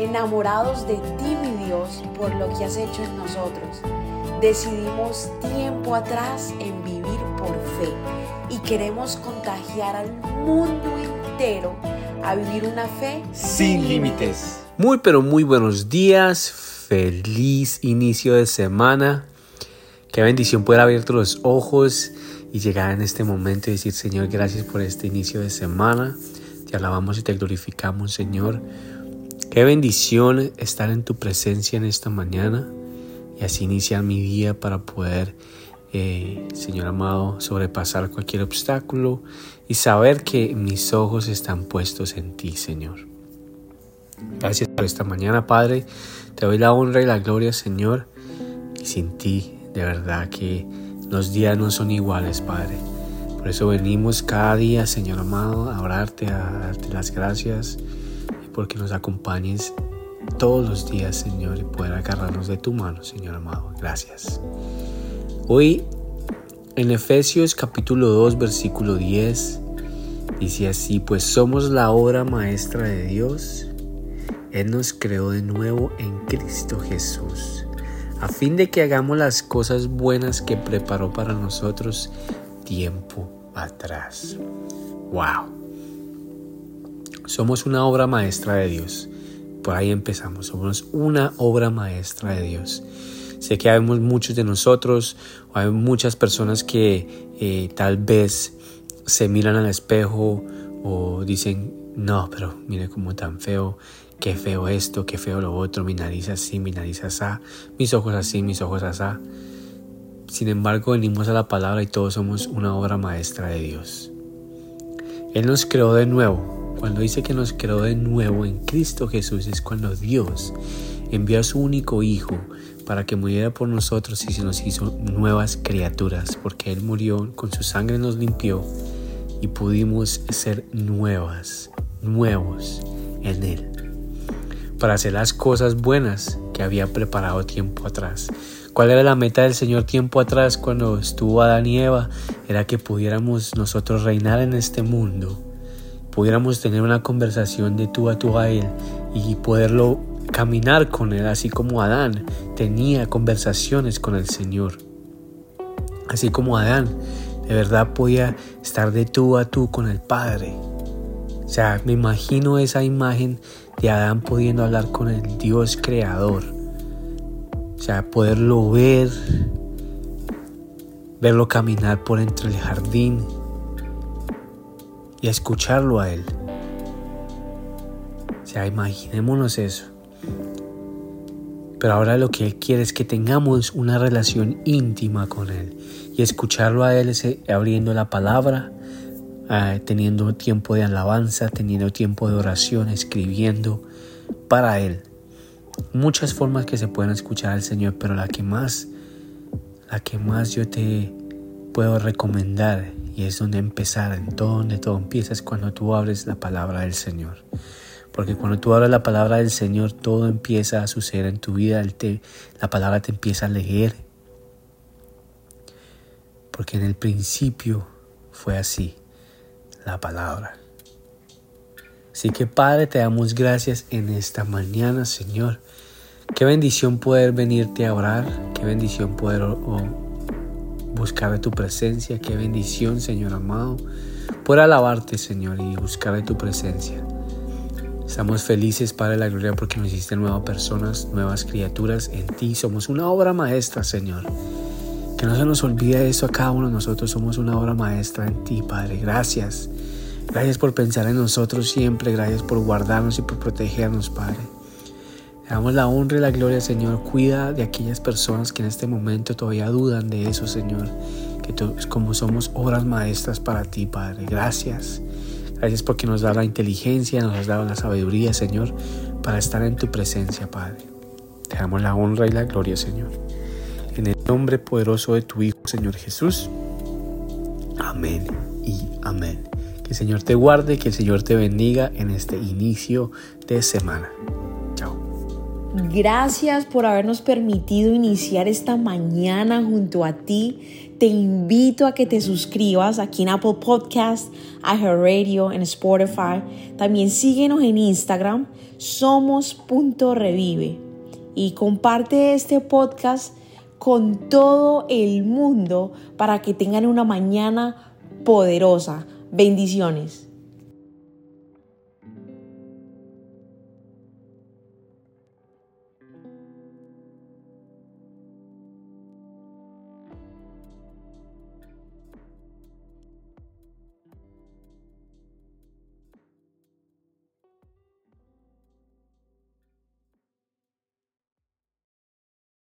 enamorados de ti, mi Dios, por lo que has hecho en nosotros. Decidimos tiempo atrás en vivir por fe y queremos contagiar al mundo entero a vivir una fe sin límites. Muy pero muy buenos días, feliz inicio de semana. Qué bendición poder abrirte los ojos y llegar en este momento y decir: Señor, gracias por este inicio de semana. Te alabamos y te glorificamos, Señor. Qué bendición estar en tu presencia en esta mañana y así iniciar mi día para poder, Señor amado, sobrepasar cualquier obstáculo y saber que mis ojos están puestos en ti, Señor. Gracias por esta mañana, Padre. Te doy la honra y la gloria, Señor. Y sin ti, de verdad que los días no son iguales, Padre. Por eso venimos cada día, Señor amado, a orarte, a darte las gracias y porque nos acompañes todos los días, Señor, y poder agarrarnos de tu mano, Señor amado. Gracias. Hoy en Efesios capítulo 2, versículo 10, dice así: pues somos la obra maestra de Dios. Él nos creó de nuevo en Cristo Jesús, a fin de que hagamos las cosas buenas que preparó para nosotros tiempo atrás. Wow. Somos una obra maestra de Dios. Por ahí empezamos. Somos una obra maestra de Dios. Sé que hay muchos de nosotros, o hay muchas personas que tal vez se miran al espejo o dicen: no, pero mire cómo tan feo. Qué feo esto, qué feo lo otro. Mi nariz así, mi nariz asá. Mis ojos así, mis ojos asá. Sin embargo, venimos a la palabra y todos somos una obra maestra de Dios. Él nos creó de nuevo. Cuando dice que nos creó de nuevo en Cristo Jesús, es cuando Dios envió a su único Hijo para que muriera por nosotros y se nos hizo nuevas criaturas, porque Él murió, con su sangre nos limpió y pudimos ser nuevos en Él, para hacer las cosas buenas que había preparado tiempo atrás. ¿Cuál era la meta del Señor tiempo atrás cuando estuvo Adán y Eva? Era que pudiéramos nosotros reinar en este mundo, pudiéramos tener una conversación de tú a Él y poderlo caminar con Él, así como Adán tenía conversaciones con el Señor. Así como Adán de verdad podía estar de tú a tú con el Padre. O sea, me imagino esa imagen de Adán pudiendo hablar con el Dios creador. O sea, poderlo verlo caminar por entre el jardín y escucharlo a Él. O sea, imaginémonos eso. Pero ahora lo que Él quiere es que tengamos una relación íntima con Él. Y escucharlo a Él es abriendo la palabra, teniendo tiempo de alabanza, teniendo tiempo de oración, escribiendo para Él. Muchas formas que se pueden escuchar al Señor, pero la que más yo te puedo recomendar, y es donde empezar, donde todo empieza, es cuando tú abres la palabra del Señor. Porque cuando tú abres la palabra del Señor, todo empieza a suceder en tu vida. La palabra te empieza a leer. Porque en el principio fue así, la palabra. Así que, Padre, te damos gracias en esta mañana, Señor. Qué bendición poder venirte a orar. Qué bendición poder buscar de tu presencia. Qué bendición, Señor amado, poder alabarte, Señor, y buscar de tu presencia. Estamos felices, Padre de la gloria, porque nos hiciste nuevas personas, nuevas criaturas en ti. Somos una obra maestra, Señor. Que no se nos olvide eso a cada uno de nosotros. Somos una obra maestra en ti, Padre. Gracias. Gracias por pensar en nosotros siempre. Gracias por guardarnos y por protegernos, Padre. Le damos la honra y la gloria, Señor. Cuida de aquellas personas que en este momento todavía dudan de eso, Señor. Que como somos obras maestras para ti, Padre. Gracias. Gracias porque nos da la inteligencia, nos has dado la sabiduría, Señor, para estar en tu presencia, Padre. Te damos la honra y la gloria, Señor. En el nombre poderoso de tu Hijo, Señor Jesús. Amén y amén. Que el Señor te guarde, que el Señor te bendiga en este inicio de semana. Chao. Gracias por habernos permitido iniciar esta mañana junto a ti. Te invito a que te suscribas aquí en Apple Podcast, iHeartRadio, en Spotify. También síguenos en Instagram, somos.revive. Y comparte este podcast con todo el mundo para que tengan una mañana poderosa. Bendiciones.